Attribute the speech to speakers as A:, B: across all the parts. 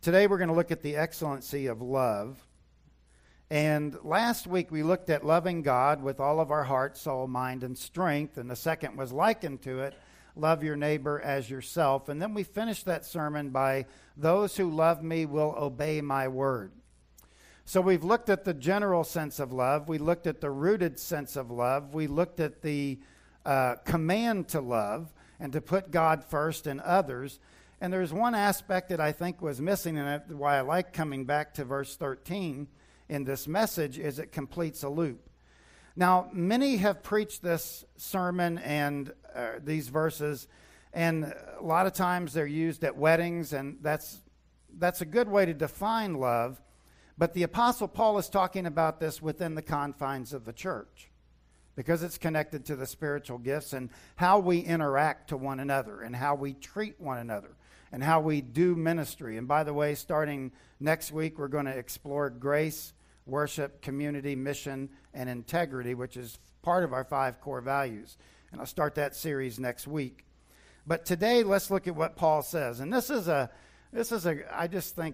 A: Today we're going to look at the excellency of love. And last week we looked at loving God with all of our heart, soul, mind, and strength. And the second was likened to it, love your neighbor as yourself. And then we finished that sermon by, those who love me will obey my word. So we've looked at the general sense of love. We looked at the rooted sense of love. We looked at the command to love and to put God first and others. And there's one aspect that I think was missing, and why I like coming back to verse 13 in this message, is it completes a loop. Now, many have preached this sermon and these verses, and a lot of times they're used at weddings, and that's a good way to define love. But the Apostle Paul is talking about this within the confines of the church, because it's connected to the spiritual gifts and how we interact to one another and how we treat one another and how we do ministry. And by the way, starting next week, we're going to explore grace, worship, community, mission, and integrity, which is part of our 5 core values. And I'll start that series next week. But today, let's look at what Paul says. And this is a I just think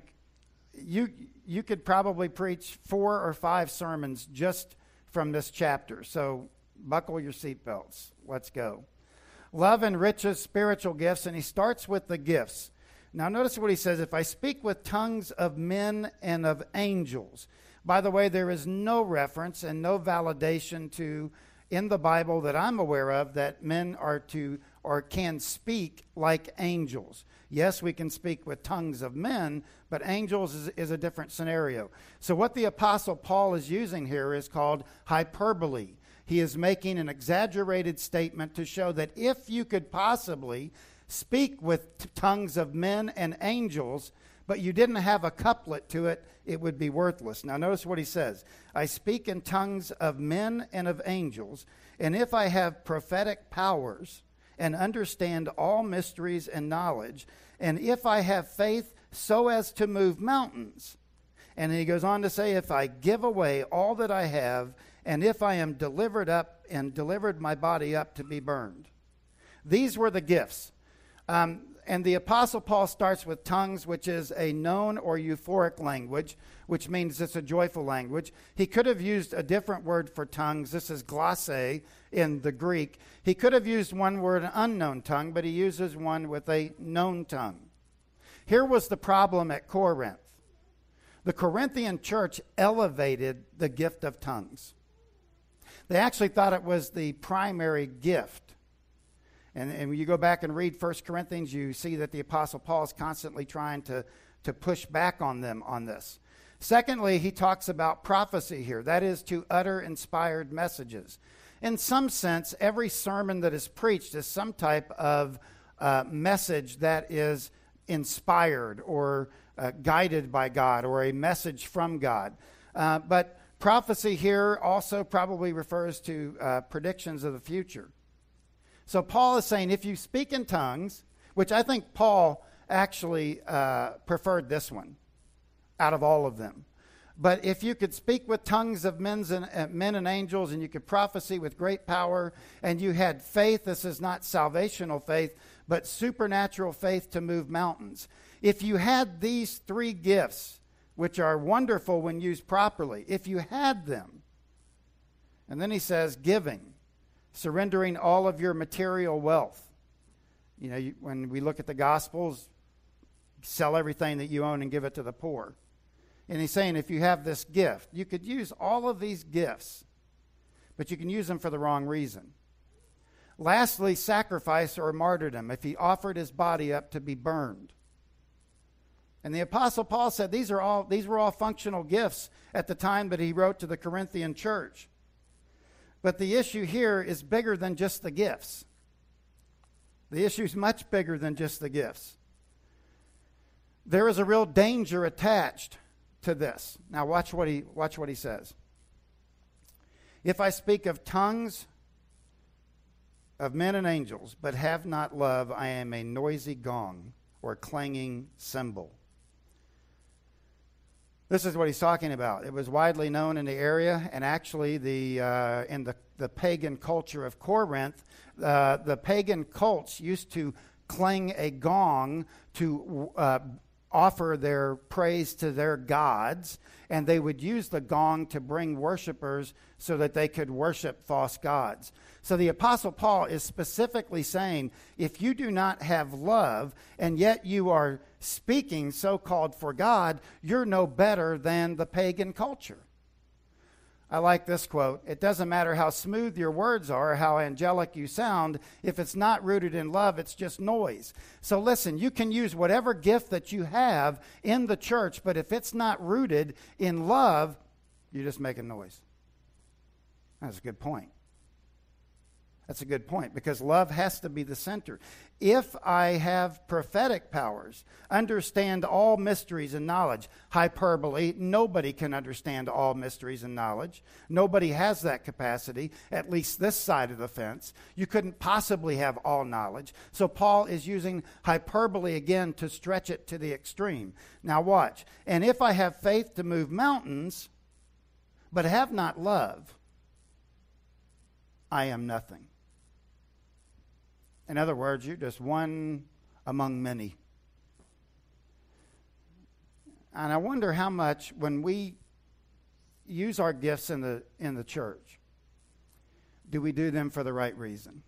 A: you could probably preach 4 or 5 sermons just from this chapter. So buckle your seatbelts. Let's go. Love enriches spiritual gifts, and he starts with the gifts. Now notice what he says, if I speak with tongues of men and of angels. By the way, there is no reference and no validation to, in the Bible that I'm aware of, that men are to or can speak like angels. Yes, we can speak with tongues of men, but angels is a different scenario. So what the Apostle Paul is using here is called hyperbole. He is making an exaggerated statement to show that if you could possibly speak with tongues of men and angels, but you didn't have a couplet to it, it would be worthless. Now notice what he says. I speak in tongues of men and of angels, and if I have prophetic powers and understand all mysteries and knowledge, and if I have faith so as to move mountains. And he goes on to say, if I give away all that I have, and if I am delivered up and delivered my body up to be burned. These were the gifts. And the Apostle Paul starts with tongues, which is a known or euphoric language, which means it's a joyful language. He could have used a different word for tongues. This is glosse in the Greek. He could have used one word, an unknown tongue, but he uses one with a known tongue. Here was the problem at Corinth. The Corinthian church elevated the gift of tongues. They actually thought it was the primary gift. And when you go back and read 1 Corinthians, you see that the Apostle Paul is constantly trying to push back on them on this. Secondly, he talks about prophecy here. That is to utter inspired messages. In some sense, every sermon that is preached is some type of message that is inspired or guided by God, or a message from God. But prophecy here also probably refers to predictions of the future. So Paul is saying if you speak in tongues, which I think Paul actually preferred this one out of all of them. But if you could speak with tongues of men and angels, and you could prophesy with great power, and you had faith, this is not salvational faith, but supernatural faith to move mountains. If you had these 3 gifts, which are wonderful when used properly, if you had them, and then he says giving, surrendering all of your material wealth. You know, when we look at the Gospels, sell everything that you own and give it to the poor. And he's saying if you have this gift, you could use all of these gifts, but you can use them for the wrong reason. Lastly, sacrifice or martyrdom, if he offered his body up to be burned. And the Apostle Paul said these were all functional gifts at the time that he wrote to the Corinthian church. But the issue here is bigger than just the gifts. The issue is much bigger than just the gifts. There is a real danger attached to this. Now watch what he says. If I speak of tongues of men and angels, but have not love, I am a noisy gong or clanging cymbal. This is what he's talking about. It was widely known in the area, and actually in the pagan culture of Corinth, the pagan cults used to clang a gong to offer their praise to their gods, and they would use the gong to bring worshipers so that they could worship false gods. So the Apostle Paul is specifically saying, if you do not have love, and yet you are speaking so-called for God, you're no better than the pagan culture. I like this quote. It doesn't matter how smooth your words are or how angelic you sound. If it's not rooted in love, it's just noise. So listen, you can use whatever gift that you have in the church, but if it's not rooted in love, you're just making noise. That's a good point. That's a good point, because love has to be the center. If I have prophetic powers, understand all mysteries and knowledge, hyperbole, nobody can understand all mysteries and knowledge. Nobody has that capacity, at least this side of the fence. You couldn't possibly have all knowledge. So Paul is using hyperbole again to stretch it to the extreme. Now watch. And if I have faith to move mountains, but have not love, I am nothing. In other words, you're just one among many. And I wonder how much, when we use our gifts in the church, do we do them for the right reason?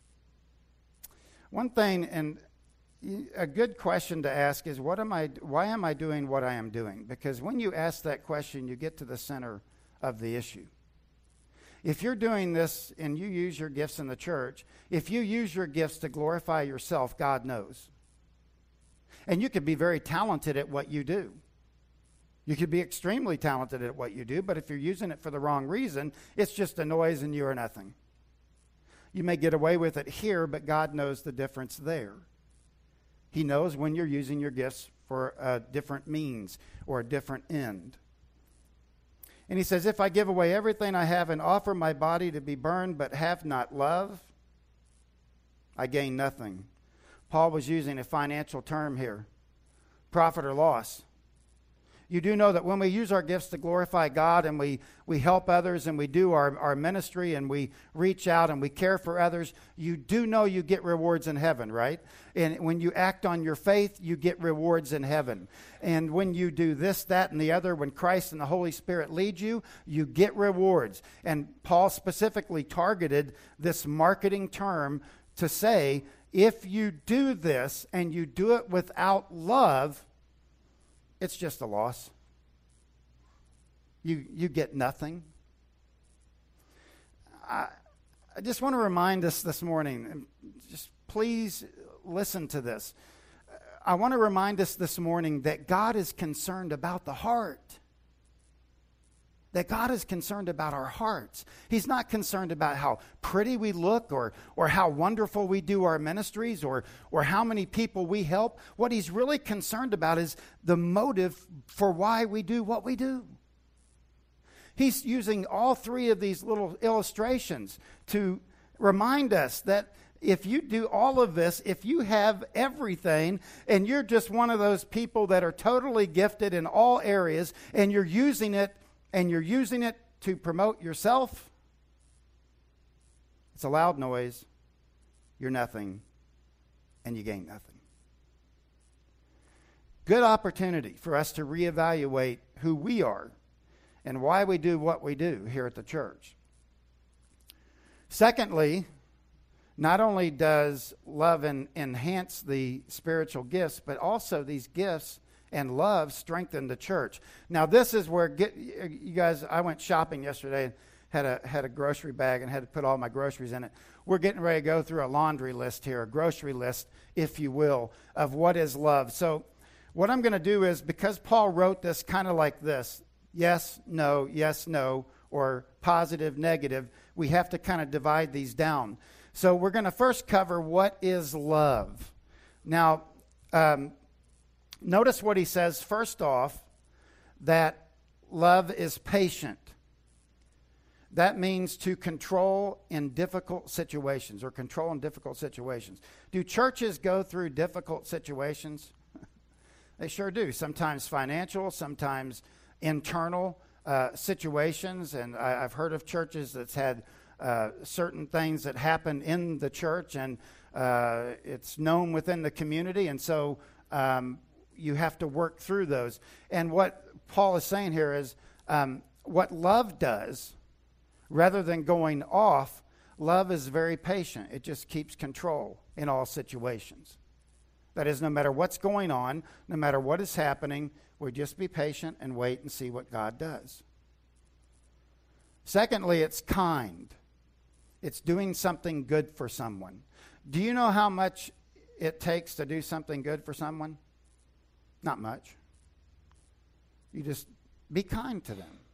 A: One thing, and a good question to ask is, why am I doing what I am doing? Because when you ask that question, you get to the center of the issue. If you're doing this and you use your gifts in the church, if you use your gifts to glorify yourself, God knows. And you could be very talented at what you do. You could be extremely talented at what you do, but if you're using it for the wrong reason, it's just a noise and you are nothing. You may get away with it here, but God knows the difference there. He knows when you're using your gifts for a different means or a different end. And he says, if I give away everything I have and offer my body to be burned but have not love, I gain nothing. Paul was using a financial term here, profit or loss. You do know that when we use our gifts to glorify God and we help others and we do our ministry and we reach out and we care for others, you do know you get rewards in heaven, right? And when you act on your faith, you get rewards in heaven. And when you do this, that, and the other, when Christ and the Holy Spirit lead you, you get rewards. And Paul specifically targeted this marketing term to say, if you do this and you do it without love, it's just a loss. You get nothing. I just want to remind us this morning, and just please listen to this. I want to remind us this morning that God is concerned about the heart. That God is concerned about our hearts. He's not concerned about how pretty we look or how wonderful we do our ministries or how many people we help. What he's really concerned about is the motive for why we do what we do. He's using all three of these little illustrations to remind us that if you do all of this, if you have everything and you're just one of those people that are totally gifted in all areas and you're using it to promote yourself, it's a loud noise, you're nothing, and you gain nothing. Good opportunity for us to reevaluate who we are and why we do what we do here at the church. Secondly, not only does love enhance the spiritual gifts, but also these gifts and love strengthen the church. Now, this is where you guys. I went shopping yesterday and had a grocery bag and had to put all my groceries in it. We're getting ready to go through a laundry list here, a grocery list, if you will, of what is love. So, what I'm going to do is, because Paul wrote this kind of like this: yes, no, or positive, negative. We have to kind of divide these down. So, we're going to first cover what is love. Now, notice what he says first off, that love is patient. That means to control in difficult situations or control in difficult situations. Do churches go through difficult situations? They sure do. Sometimes financial, sometimes internal situations. And I've heard of churches that's had certain things that happen in the church and it's known within the community. And so you have to work through those. And what Paul is saying here is what love does, rather than going off, love is very patient. It just keeps control in all situations. That is, no matter what's going on, no matter what is happening, we just be patient and wait and see what God does. Secondly, it's kind. It's doing something good for someone. Do you know how much it takes to do something good for someone? Not much. You just be kind to them.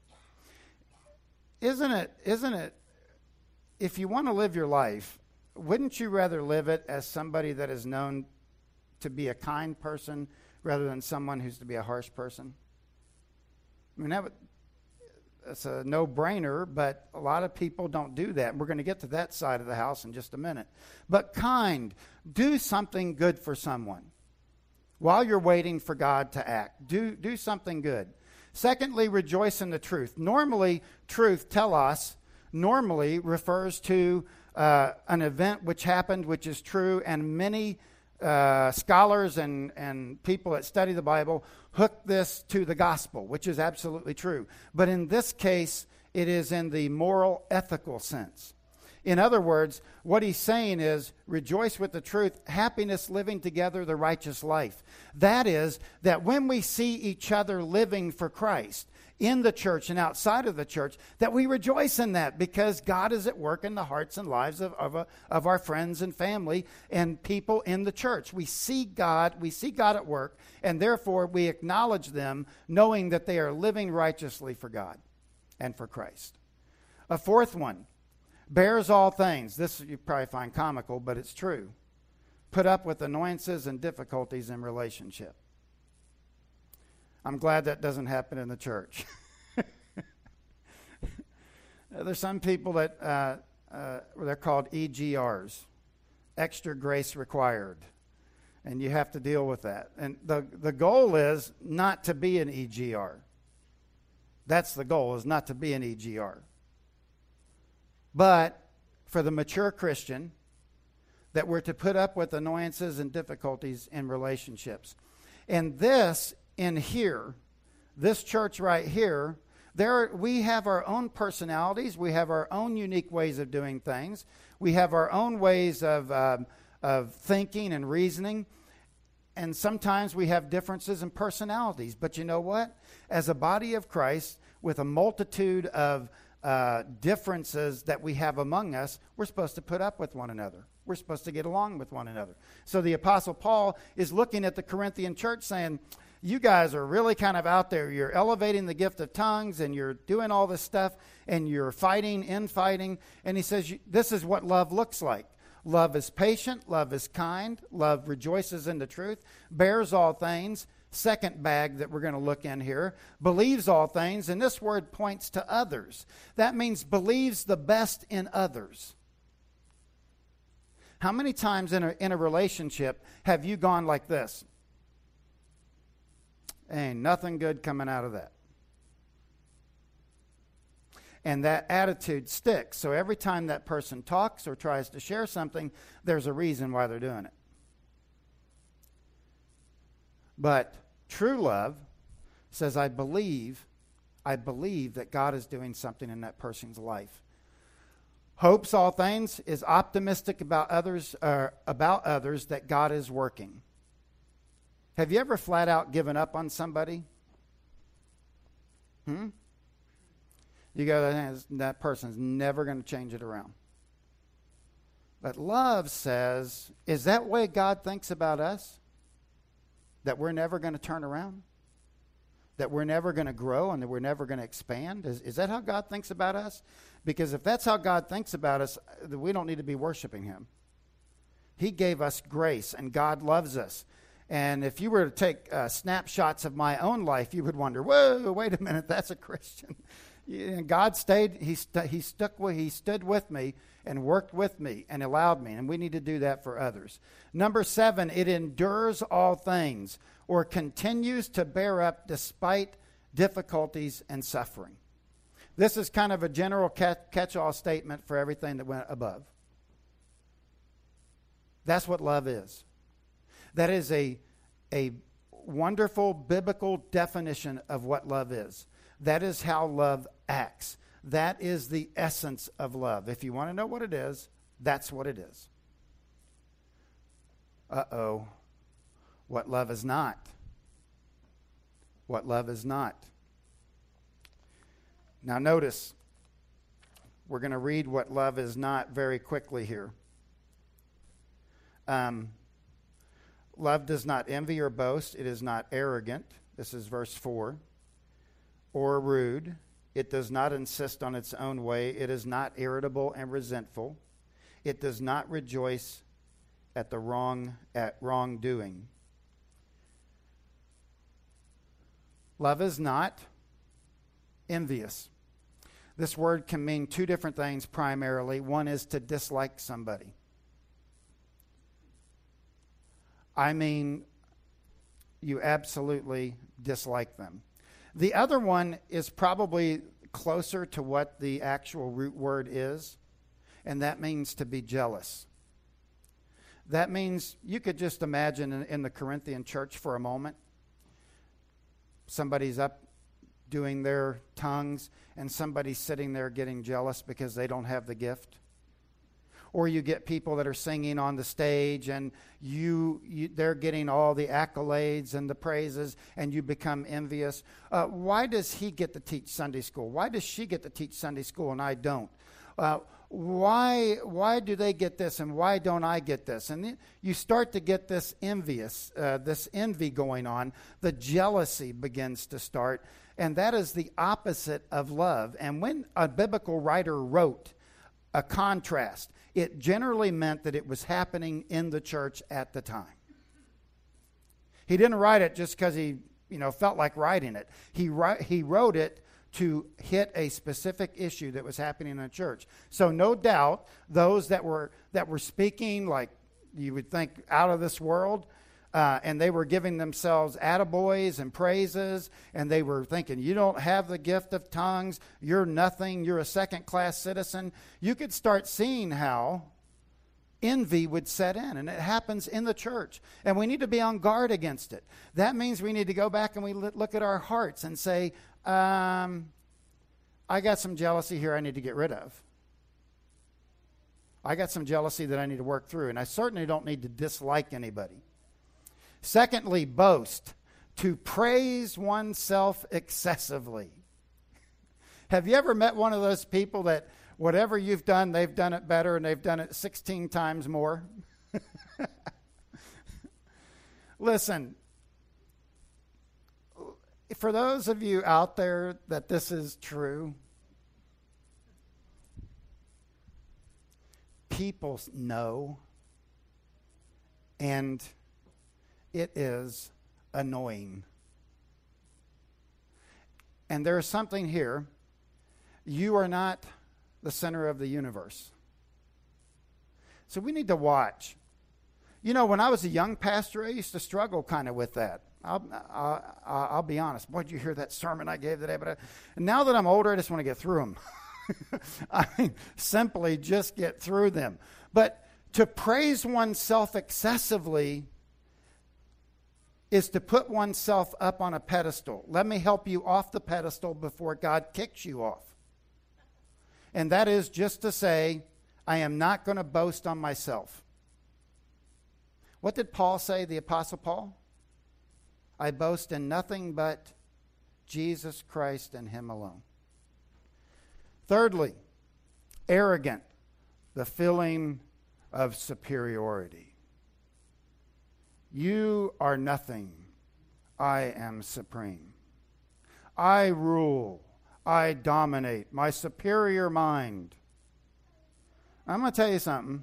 A: Isn't it, if you want to live your life, wouldn't you rather live it as somebody that is known to be a kind person rather than someone who's to be a harsh person? I mean, that's a no-brainer, but a lot of people don't do that. We're going to get to that side of the house in just a minute. But kind, do something good for someone while you're waiting for God to act. Do something good. Secondly, rejoice in the truth. Normally, truth, telos, normally refers to an event which happened, which is true, and many scholars and people that study the Bible hook this to the gospel, which is absolutely true. But in this case, it is in the moral, ethical sense. In other words, what he's saying is, rejoice with the truth, happiness, living together the righteous life. That is, that when we see each other living for Christ, in the church and outside of the church, that we rejoice in that because God is at work in the hearts and lives of our friends and family and people in the church. We see God at work, and therefore we acknowledge them knowing that they are living righteously for God and for Christ. A fourth one, bears all things. This you probably find comical, but it's true. Put up with annoyances and difficulties in relationship. I'm glad that doesn't happen in the church. There's some people that they're called EGRs, extra grace required, and you have to deal with that. And the goal is not to be an EGR. That's the goal, is not to be an EGR. But for the mature Christian, that we're to put up with annoyances and difficulties in relationships. And this in here, this church right here, we have our own personalities. We have our own unique ways of doing things. We have our own ways of thinking and reasoning. And sometimes we have differences in personalities. But you know what? As a body of Christ, with a multitude of differences that we have among us, we're supposed to put up with one another. We're supposed to get along with one another. So the Apostle Paul is looking at the Corinthian church saying, you guys are really kind of out there. You're elevating the gift of tongues and you're doing all this stuff and you're fighting, infighting. And he says, this is what love looks like. Love is patient. Love is kind. Love rejoices in the truth. Bears all things. Second bag that we're going to look in here. Believes all things. And this word points to others. That means believes the best in others. How many times in a relationship have you gone like this? Ain't nothing good coming out of that. And that attitude sticks. So every time that person talks or tries to share something, there's a reason why they're doing it. But true love says, I believe that God is doing something in that person's life. Hopes all things, is optimistic about others that God is working. Have you ever flat out given up on somebody? You go, that person's never going to change it around. But love says, is that way God thinks about us? That we're never going to turn around? That we're never going to grow and that we're never going to expand? Is that how God thinks about us? Because if that's how God thinks about us, we don't need to be worshiping Him. He gave us grace and God loves us. And if you were to take snapshots of my own life, you would wonder, whoa, wait a minute, that's a Christian. God he stood with me and worked with me and allowed me. And we need to do that for others. Number 7, it endures all things or continues to bear up despite difficulties and suffering. This is kind of a general catch-all statement for everything that went above. That's what love is. That is a wonderful biblical definition of what love is. That is how love acts. That is the essence of love. If you want to know what it is, that's what it is. What love is not. What love is not. Now notice, we're going to read what love is not very quickly here. Love does not envy or boast. It is not arrogant. This is verse 4. Or rude. It does not insist on its own way. It is not irritable and resentful. It does not rejoice at wrongdoing. Love is not envious. This word can mean two different things primarily. One is to dislike somebody. I mean, you absolutely dislike them. The other one is probably closer to what the actual root word is, and that means to be jealous. That means you could just imagine in the Corinthian church for a moment, somebody's up doing their tongues and somebody's sitting there getting jealous because they don't have the gift. Or you get people that are singing on the stage and they're getting all the accolades and the praises and you become envious. Why does he get to teach Sunday school? Why does she get to teach Sunday school and I don't? Why do they get this and why don't I get this? And you start to get this envy going on. The jealousy begins to start. And that is the opposite of love. And when a biblical writer wrote a contrast, it generally meant that it was happening in the church at the time. He didn't write it just because he felt like writing it. He wrote it to hit a specific issue that was happening in the church. So no doubt those that were speaking like you would think out of this world, and they were giving themselves attaboys and praises, and they were thinking, you don't have the gift of tongues, you're nothing, you're a second-class citizen. You could start seeing how envy would set in, and it happens in the church, and we need to be on guard against it. That means we need to go back and we look at our hearts and say, I got some jealousy here I need to get rid of. I got some jealousy that I need to work through, and I certainly don't need to dislike anybody. Secondly, boast, to praise oneself excessively. Have you ever met one of those people that whatever you've done, they've done it better and they've done it 16 times more? Listen, for those of you out there that this is true, people know, and it is annoying. And there's something here. You are not the center of the universe. So we need to watch. When I was a young pastor, I used to struggle kind of with that. I'll be honest. Boy, did you hear that sermon I gave today? And now that I'm older, I just want to get through them. I mean, simply just get through them. But to praise oneself excessively is to put oneself up on a pedestal. Let me help you off the pedestal before God kicks you off. And that is just to say, I am not going to boast on myself. What did Paul say, the Apostle Paul? I boast in nothing but Jesus Christ and Him alone. Thirdly, arrogant, the feeling of superiority. You are nothing. I am supreme. I rule. I dominate. My superior mind. I'm going to tell you something.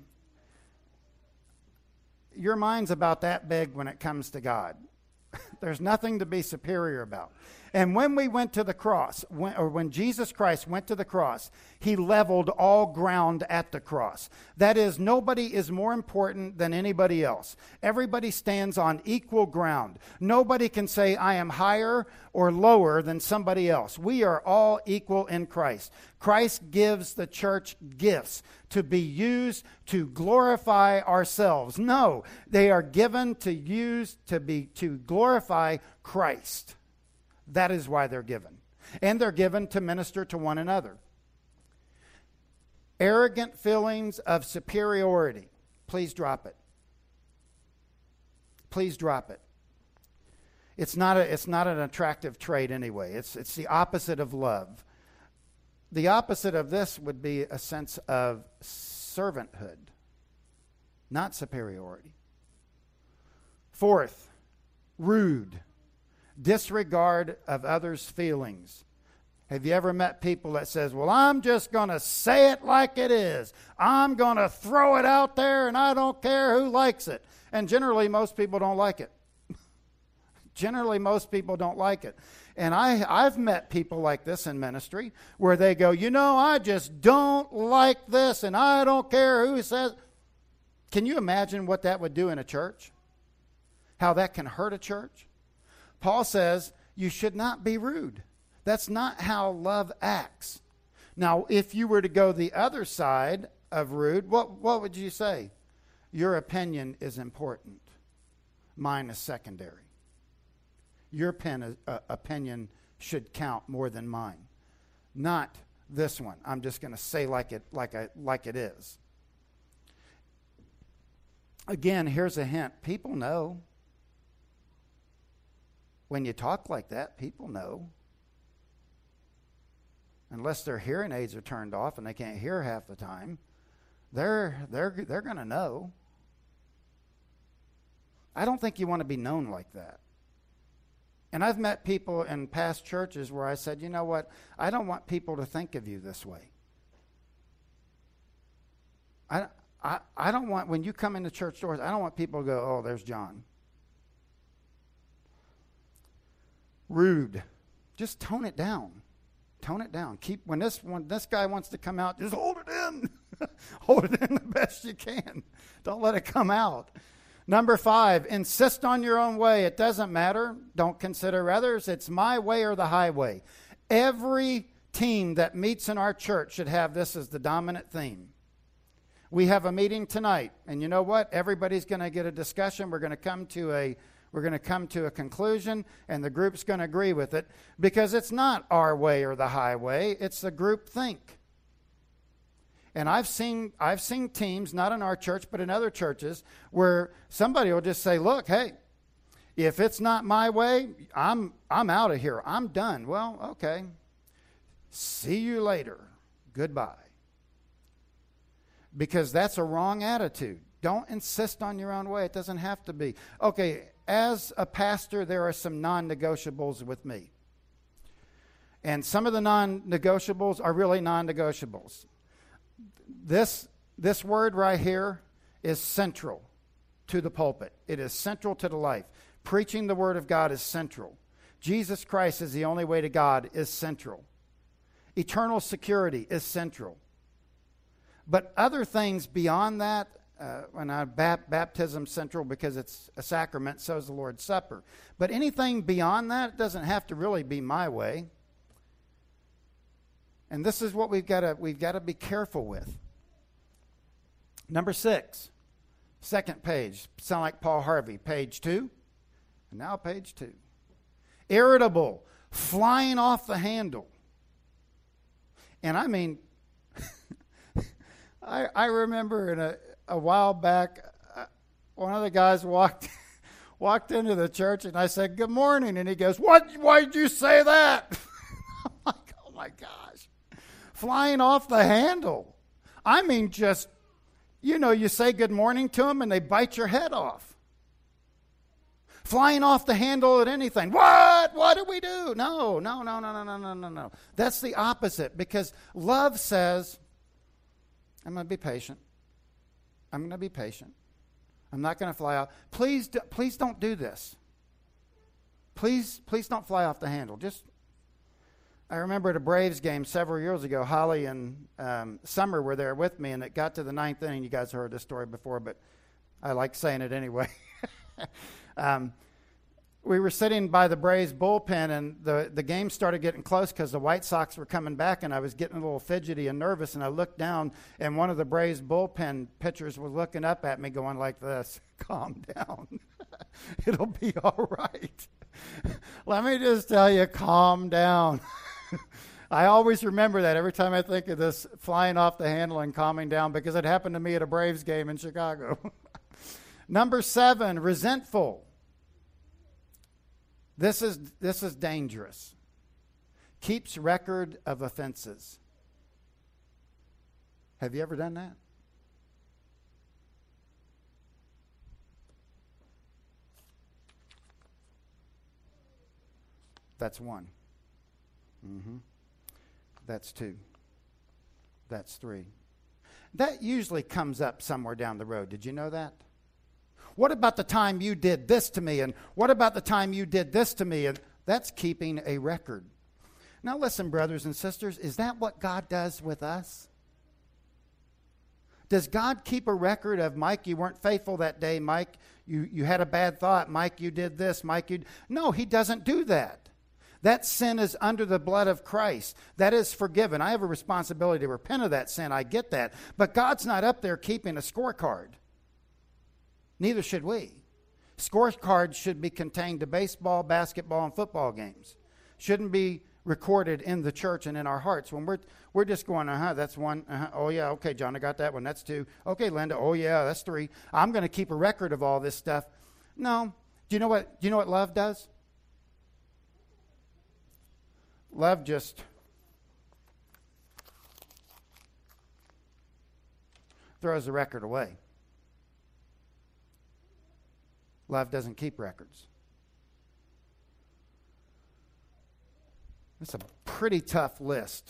A: Your mind's about that big when it comes to God. There's nothing to be superior about. And when we went to the cross, when Jesus Christ went to the cross, He leveled all ground at the cross. That is, nobody is more important than anybody else. Everybody stands on equal ground. Nobody can say, I am higher or lower than somebody else. We are all equal in Christ. Christ gives the church gifts to be used to glorify ourselves. No, they are given to use to glorify glorify Christ. That is why they're given. And they're given to minister to one another. Arrogant feelings of superiority. Please drop it. Please drop it. It's not an attractive trait anyway. It's the opposite of love. The opposite of this would be a sense of servanthood, not superiority. Fourth, rude. Disregard of others' feelings. Have you ever met people that says, well, I'm just going to say it like it is. I'm going to throw it out there and I don't care who likes it. And generally, most people don't like it. Generally, most people don't like it. And I've met people like this in ministry where they go, I just don't like this and I don't care who says. Can you imagine what that would do in a church? How that can hurt a church? Paul says you should not be rude. That's not how love acts. Now, if you were to go the other side of rude, what would you say? Your opinion is important. Mine is secondary. Your opinion should count more than mine. Not this one. I'm just going to say like it is. Again, here's a hint. People know. When you talk like that, people know. Unless their hearing aids are turned off and they can't hear half the time, they're going to know. I don't think you want to be known like that. And I've met people in past churches where I said, you know what? I don't want people to think of you this way. I don't want, when you come into church doors, I don't want people to go, oh, there's John. Rude. Just tone it down. Tone it down. When this guy wants to come out, just hold it in. Hold it in the best you can. Don't let it come out. Number 5, insist on your own way. It doesn't matter. Don't consider others. It's my way or the highway. Every team that meets in our church should have this as the dominant theme. We have a meeting tonight, and you know what? Everybody's going to get a discussion. We're going to come to a conclusion, and the group's going to agree with it because it's not our way or the highway. It's the group think. And I've seen teams, not in our church, but in other churches, where somebody will just say, look, hey, if it's not my way, I'm out of here. I'm done. Well, okay. See you later. Goodbye. Because that's a wrong attitude. Don't insist on your own way. It doesn't have to be. Okay, as a pastor, there are some non-negotiables with me. And some of the non-negotiables are really non-negotiables. This word right here is central to the pulpit. It is central to the life. Preaching the word of God is central. Jesus Christ is the only way to God is central. Eternal security is central. But other things beyond that, baptism central because it's a sacrament, so is the Lord's Supper. But anything beyond that doesn't have to really be my way. And this is what we've got to be careful with. Number 6, second page. Sound like Paul Harvey. Page 2. And now page 2. Irritable. Flying off the handle. And I mean, I remember in a while back, one of the guys walked into the church and I said, good morning. And he goes, why'd you say that? I'm like, oh my gosh. Flying off the handle. I mean, just, you say good morning to them and they bite your head off. Flying off the handle at anything. What did we do? No. That's the opposite, because love says, I'm going to be patient. I'm going to be patient. I'm not going to fly off. Please don't do this. Please don't fly off the handle. I remember at a Braves game several years ago, Holly and Summer were there with me, and it got to the 9th inning. You guys heard this story before, but I like saying it anyway. We were sitting by the Braves bullpen, and the game started getting close because the White Sox were coming back, and I was getting a little fidgety and nervous, and I looked down, and one of the Braves bullpen pitchers was looking up at me going like this, calm down. It'll be all right. Let me just tell you, calm down. I always remember that every time I think of this flying off the handle and calming down, because it happened to me at a Braves game in Chicago. Number 7, resentful. This is dangerous. Keeps record of offenses. Have you ever done that? That's 1. That's 2. That's 3. That usually comes up somewhere down the road. Did you know that? What about the time you did this to me? And what about the time you did this to me? And that's keeping a record. Now listen, brothers and sisters, is that what God does with us? Does God keep a record of, Mike, you weren't faithful that day, Mike, you had a bad thought, Mike, you did this, Mike, you... No, he doesn't do that. That sin is under the blood of Christ. That is forgiven. I have a responsibility to repent of that sin. I get that. But God's not up there keeping a scorecard. Neither should we. Scorecards should be contained to baseball, basketball, and football games. Shouldn't be recorded in the church and in our hearts. When we're just going, that's 1. Oh, yeah, okay, John, I got that one. That's 2. Okay, Linda, oh, yeah, that's 3. I'm going to keep a record of all this stuff. No. Do you know what love does? Love just throws the record away. Love doesn't keep records. It's a pretty tough list.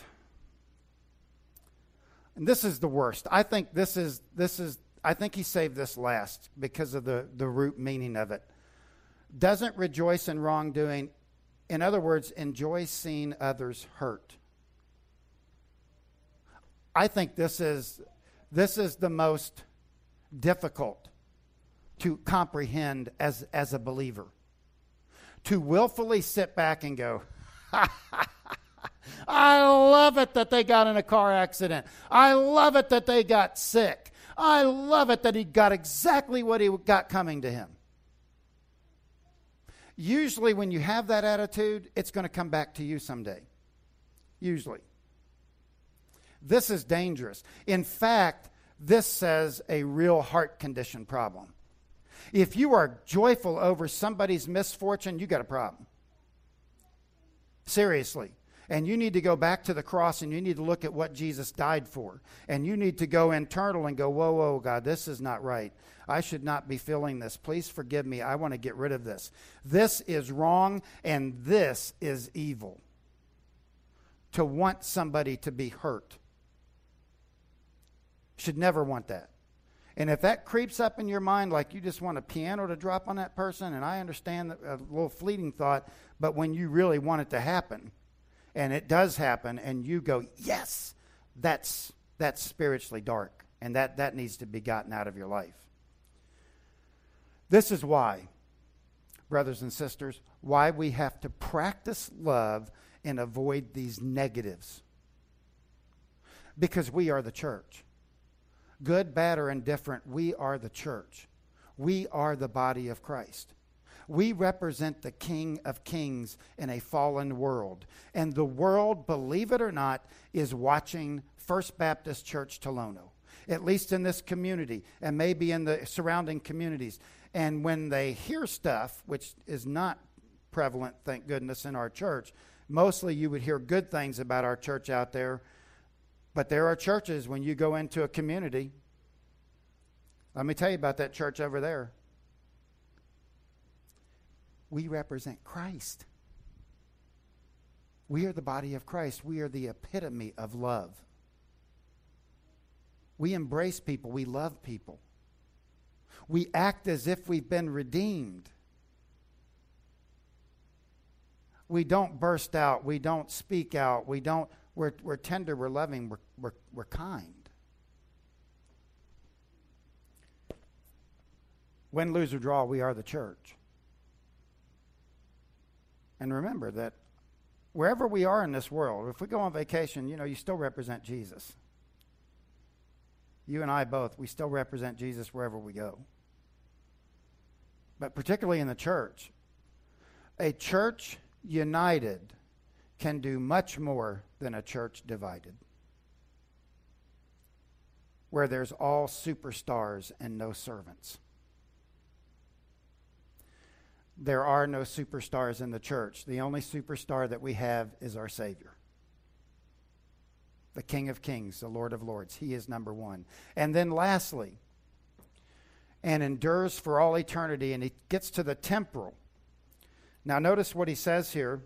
A: And this is the worst. I think I think he saved this last because of the root meaning of it. Doesn't rejoice in wrongdoing. In other words, enjoy seeing others hurt. I think this is the most difficult to comprehend as a believer. To willfully sit back and go, I love it that they got in a car accident. I love it that they got sick. I love it that he got exactly what he got coming to him. Usually when you have that attitude, it's going to come back to you someday. Usually. This is dangerous. In fact, this says a real heart condition problem. If you are joyful over somebody's misfortune, you got a problem. Seriously. And you need to go back to the cross and you need to look at what Jesus died for. And you need to go internal and go, whoa, God, this is not right. I should not be feeling this. Please forgive me. I want to get rid of this. This is wrong and this is evil. To want somebody to be hurt. Should never want that. And if that creeps up in your mind like you just want a piano to drop on that person, and I understand that a little fleeting thought, but when you really want it to happen, and it does happen, and you go, yes, that's spiritually dark, and that needs to be gotten out of your life. This is why, brothers and sisters, why we have to practice love and avoid these negatives. Because we are the church. Good, bad, or indifferent, we are the church. We are the body of Christ. We represent the King of Kings in a fallen world. And the world, believe it or not, is watching First Baptist Church Tolono, at least in this community and maybe in the surrounding communities. And when they hear stuff, which is not prevalent, thank goodness, in our church, mostly you would hear good things about our church out there. But there are churches, when you go into a community, let me tell you about that church over there. We represent Christ. We are the body of Christ. We are the epitome of love. We embrace people. We love people. We act as if we've been redeemed. We don't burst out. We don't speak out. We're tender. We're loving. We're kind. Win, lose, or draw, we are the church. And remember that wherever we are in this world, if we go on vacation, you still represent Jesus. You and I both, we still represent Jesus wherever we go. but particularly in the church. A church united can do much more than a church divided, where there's all superstars and no servants. There are no superstars in the church. The only superstar that we have is our Savior, the King of Kings, the Lord of Lords. He is number one. And then lastly, and endures for all eternity, and he gets to the temporal. Now notice what he says here.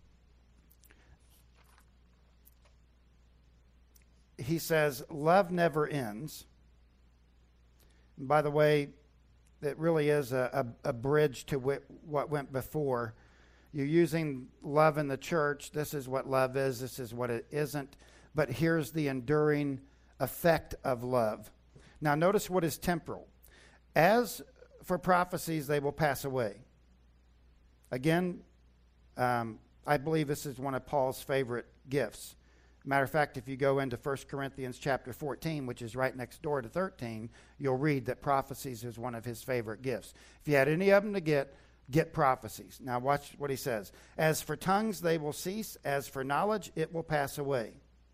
A: He says, love never ends. And by the way, it really is a bridge to what went before. You're using love in the church. This is what love is. This is what it isn't. But here's the enduring effect of love. Now notice what is temporal. As for prophecies, they will pass away. Again, I believe this is one of Paul's favorite gifts. Matter of fact, if you go into 1 Corinthians chapter 14, which is right next door to 13, you'll read that prophecies is one of his favorite gifts. If you had any of them to get prophecies. Now watch what he says. As for tongues, they will cease. As for knowledge, it will pass away.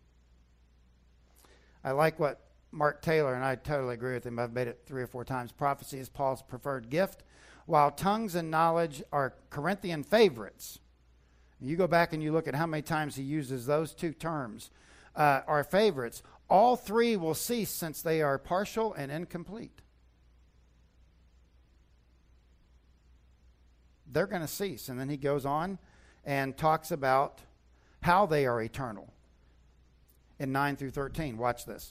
A: I like what Mark Taylor, and I totally agree with him. I've made it 3 or 4 times. Prophecy is Paul's preferred gift, while tongues and knowledge are Corinthian favorites. You go back and you look at how many times he uses those two terms, are favorites. All 3 will cease since they are partial and incomplete. They're going to cease. And then he goes on and talks about how they are eternal in 9 through 13. Watch this.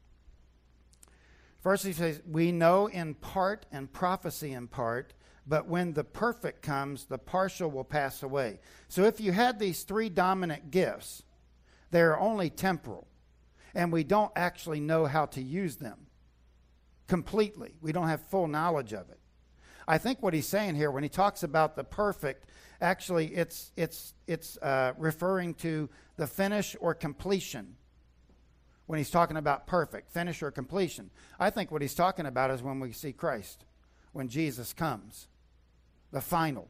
A: First he says, we know in part and prophecy in part, but when the perfect comes, the partial will pass away. So if you had these 3 dominant gifts, they're only temporal, and we don't actually know how to use them completely. We don't have full knowledge of it. I think what he's saying here, when he talks about the perfect, actually it's referring to the finish or completion. When he's talking about perfect, finish or completion, I think what he's talking about is when we see Christ, when Jesus comes. The final.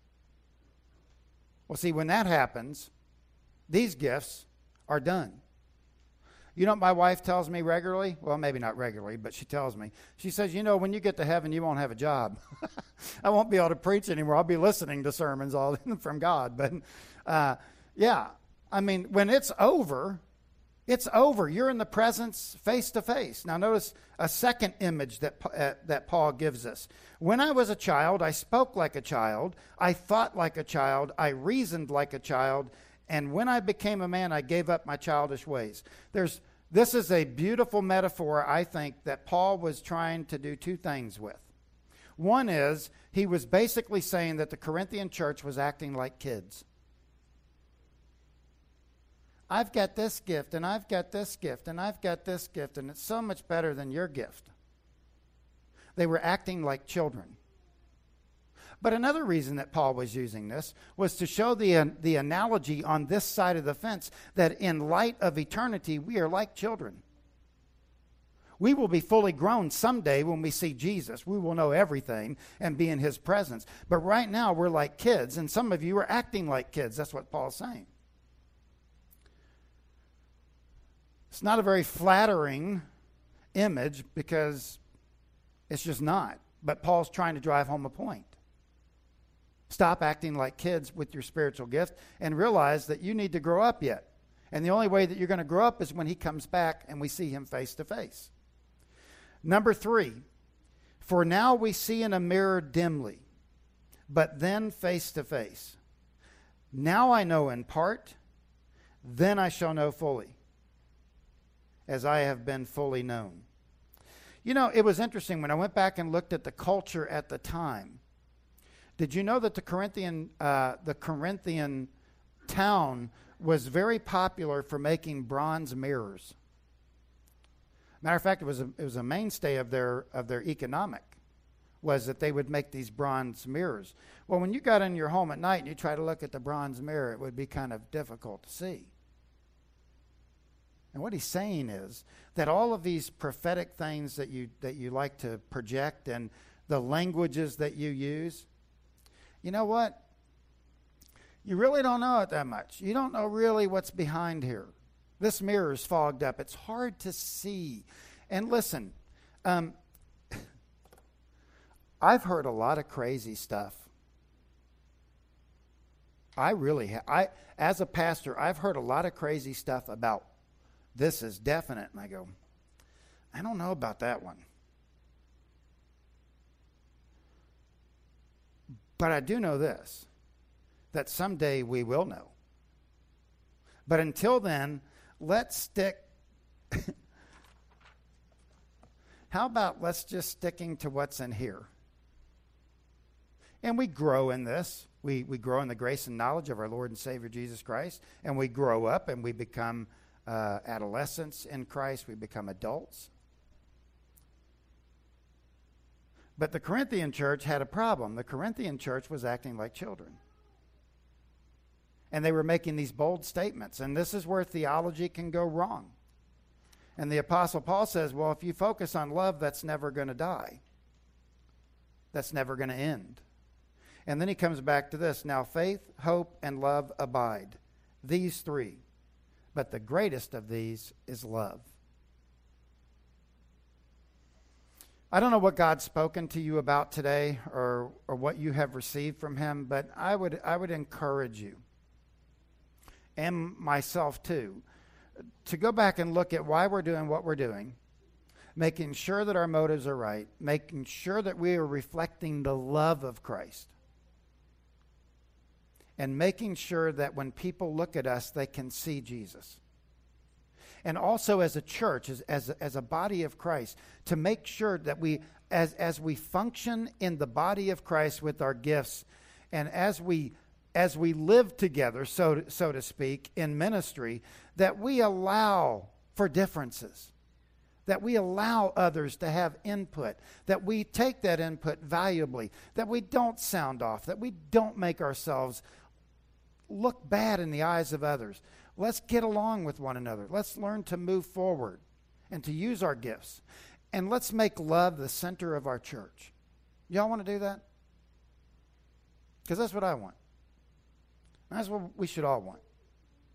A: Well, see, when that happens, these gifts are done. You know what my wife tells me regularly? Well, maybe not regularly, but she tells me. She says, when you get to heaven, you won't have a job. I won't be able to preach anymore. I'll be listening to sermons all from God. But, when it's over, it's over. You're in the presence face to face. Now notice a second image that Paul gives us. When I was a child, I spoke like a child. I thought like a child. I reasoned like a child. And when I became a man, I gave up my childish ways. This is a beautiful metaphor, I think, that Paul was trying to do 2 things with. One is he was basically saying that the Corinthian church was acting like kids. I've got this gift, and I've got this gift, and I've got this gift, and it's so much better than your gift. They were acting like children. But another reason that Paul was using this was to show the analogy on this side of the fence that in light of eternity, we are like children. We will be fully grown someday when we see Jesus. We will know everything and be in his presence. But right now, we're like kids, and some of you are acting like kids. That's what Paul's saying. It's not a very flattering image because it's just not. But Paul's trying to drive home a point. Stop acting like kids with your spiritual gift and realize that you need to grow up yet. And the only way that you're going to grow up is when he comes back and we see him face to face. Number 3, for now we see in a mirror dimly, but then face to face. Now I know in part, then I shall know fully, as I have been fully known. It was interesting when I went back and looked at the culture at the time. Did you know that the Corinthian town was very popular for making bronze mirrors? Matter of fact, it was a mainstay of their economic, was that they would make these bronze mirrors. Well, when you got in your home at night and you try to look at the bronze mirror, it would be kind of difficult to see. And what he's saying is that all of these prophetic things that you like to project and the languages that you use. You know what? You really don't know it that much. You don't know really what's behind here. This mirror is fogged up. It's hard to see. And listen, I've heard a lot of crazy stuff. I really have. As a pastor, I've heard a lot of crazy stuff about this is definite. And I go, I don't know about that one. But I do know this, that someday we will know. But until then, let's stick. How about let's just sticking to what's in here? And we grow in this. We grow in the grace and knowledge of our Lord and Savior Jesus Christ. And we grow up and we become adolescents in Christ. We become adults. But the Corinthian church had a problem. The Corinthian church was acting like children. And they were making these bold statements. And this is where theology can go wrong. And the Apostle Paul says, well, if you focus on love, that's never going to die. That's never going to end. And then he comes back to this. Now faith, hope, and love abide. These three. But the greatest of these is love. I don't know what God's spoken to you about today or what you have received from him, but I would encourage you, and myself too, to go back and look at why we're doing what we're doing, making sure that our motives are right, making sure that we are reflecting the love of Christ, and making sure that when people look at us, they can see Jesus. And also as a church, as a body of Christ, to make sure that we, as we function in the body of Christ with our gifts, and as we live together, so to speak, in ministry, that we allow for differences, that we allow others to have input, that we take that input valuably, that we don't sound off, that we don't make ourselves look bad in the eyes of others. Let's get along with one another. Let's learn to move forward and to use our gifts. And let's make love the center of our church. Y'all want to do that? Because that's what I want. That's what we should all want.